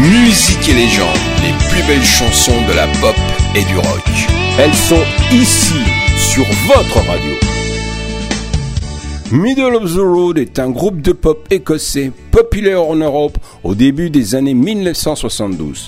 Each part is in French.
Musique et légende, les plus belles chansons de la pop et du rock. Elles sont ici, sur votre radio. Middle of the Road est un groupe de pop écossais populaire en Europe au début des années 1972.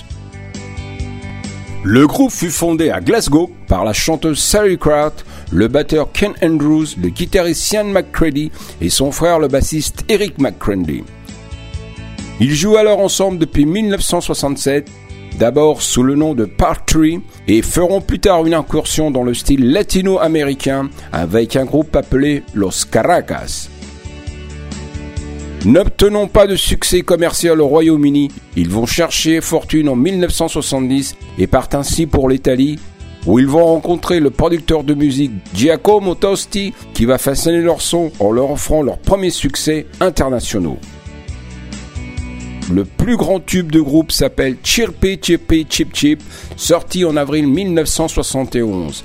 Le groupe fut fondé à Glasgow par la chanteuse Sally Kraut, le batteur Ken Andrews, le guitariste Ian McCready et son frère le bassiste Eric McCready. Ils jouent alors ensemble depuis 1967, d'abord sous le nom de Part 3 et feront plus tard une incursion dans le style latino-américain avec un groupe appelé Los Caracas. N'obtenant pas de succès commercial au Royaume-Uni, ils vont chercher fortune en 1970 et partent ainsi pour l'Italie, où ils vont rencontrer le producteur de musique Giacomo Tosti qui va façonner leur son en leur offrant leurs premiers succès internationaux. Le plus grand tube de groupe s'appelle Chirpy Chirpy Chip Chip, sorti en avril 1971.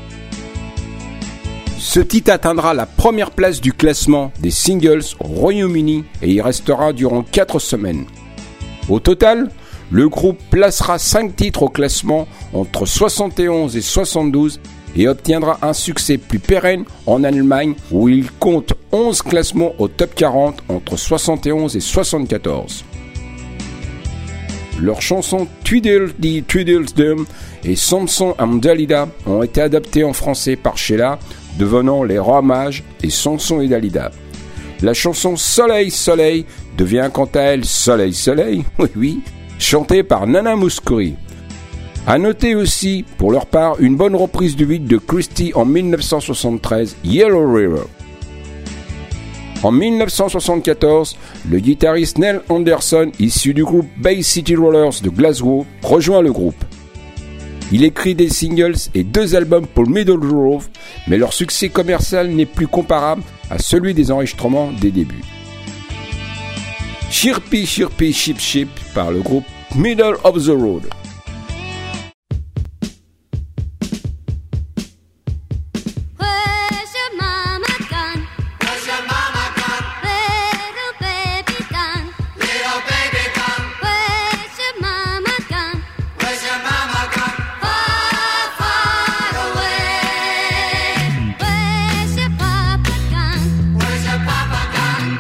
Ce titre atteindra la première place du classement des singles au Royaume-Uni et y restera durant 4 semaines. Au total, le groupe placera 5 titres au classement entre 71 et 72 et obtiendra un succès plus pérenne en Allemagne où il compte 11 classements au top 40 entre 71 et 74. Leurs chansons Tweedledee Tweedledum et Samson and Dalida ont été adaptées en français par Sheila, devenant les rois mages et Samson et Dalida. La chanson Soleil Soleil devient quant à elle Soleil Soleil, oui, chantée par Nana Mouskouri. À noter aussi, pour leur part, une bonne reprise du hit de Christie en 1973, Yellow River. En 1974, le guitariste Neil Anderson, issu du groupe Bay City Rollers de Glasgow, rejoint le groupe. Il écrit des singles et 2 albums pour Middle of the Road, mais leur succès commercial n'est plus comparable à celui des enregistrements des débuts. Chirpy Chirpy Chip Chip par le groupe Middle of the Road.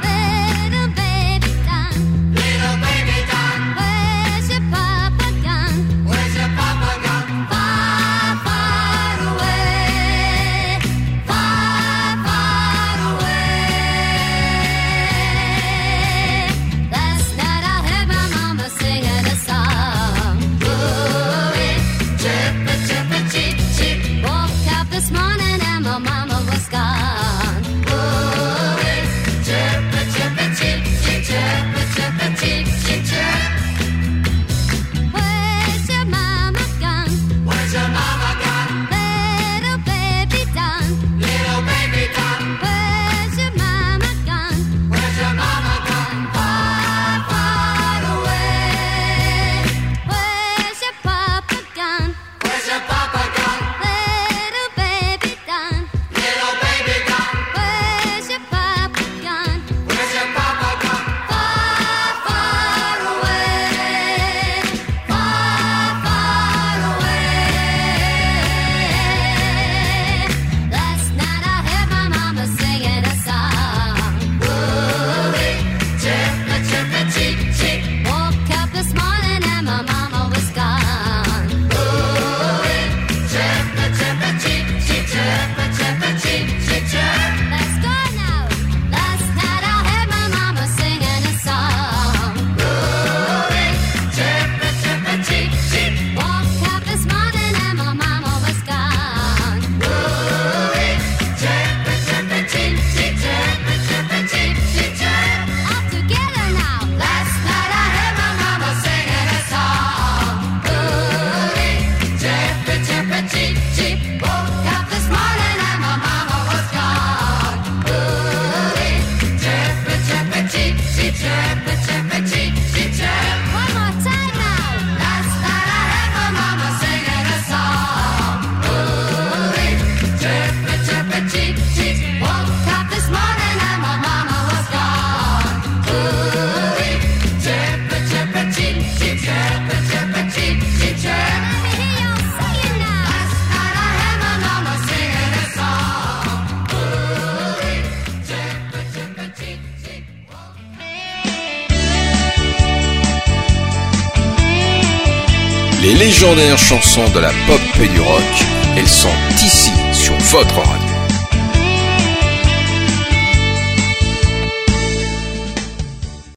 Little baby gone? Les légendaires chansons de la pop et du rock, elles sont ici sur votre radio.